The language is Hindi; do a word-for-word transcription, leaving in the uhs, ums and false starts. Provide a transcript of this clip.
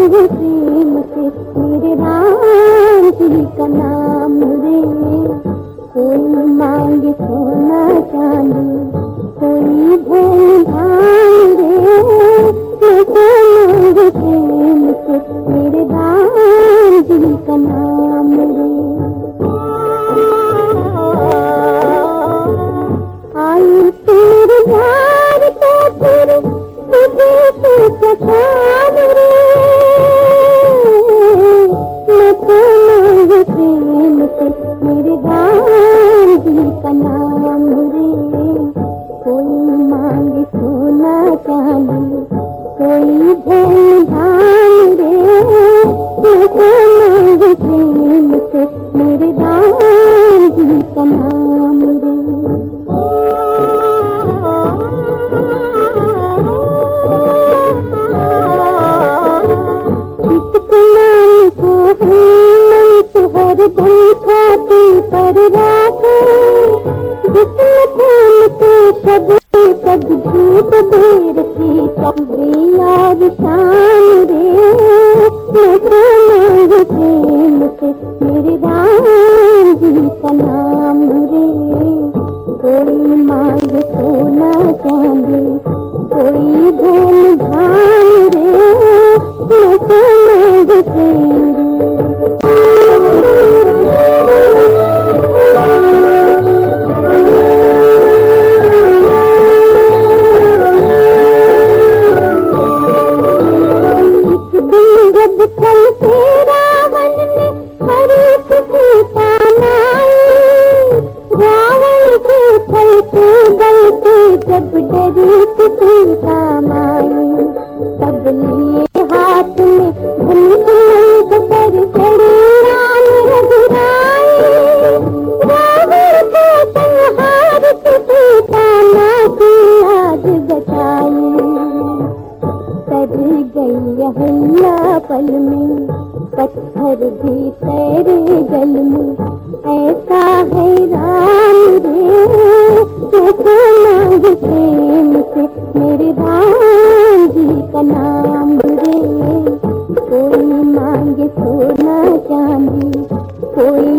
मांगे प्रेम से मेरे राम जी का नाम रे। कोई मांगे सोना चांदी, कोई धन धान रे। मुझको मांगे प्रेम से मेरे राम जी का नाम रे। आई तेरे प्यार को फिर तुझे से पहचान रे। मुझको मांगे प्रेम से मेरे राम जी का नाम रे। कोई मांगे सोना चांदी, कोई धन धान रे। मुझको मांगे प्रेम से मेरे राम जी का नाम रे। हर धन खाती पर राखे, जिसमें फूल के शब्द कद झूठ दे रखी कब्रे यार शान रे। मुझको मांगे प्रेम से मेरे राम जी का नाम रे। कोई मांगे सोना चांदी, कोई धन धान रे। मुझको मांगे प्रेम जब डरी तुझे कामाई, तब लिए हाथ में धनुष कर चढ़ी राम रघुराई। रावण को संहार तुझे ताना की याद बचाई। तर गई हल्ला पल में, पत्थर भी तेरे जल में। ऐसा है राम रे। मुझको मांगे प्रेम से मेरे राम जी का नाम रे। कोई मांगे सोना चांदी, कोई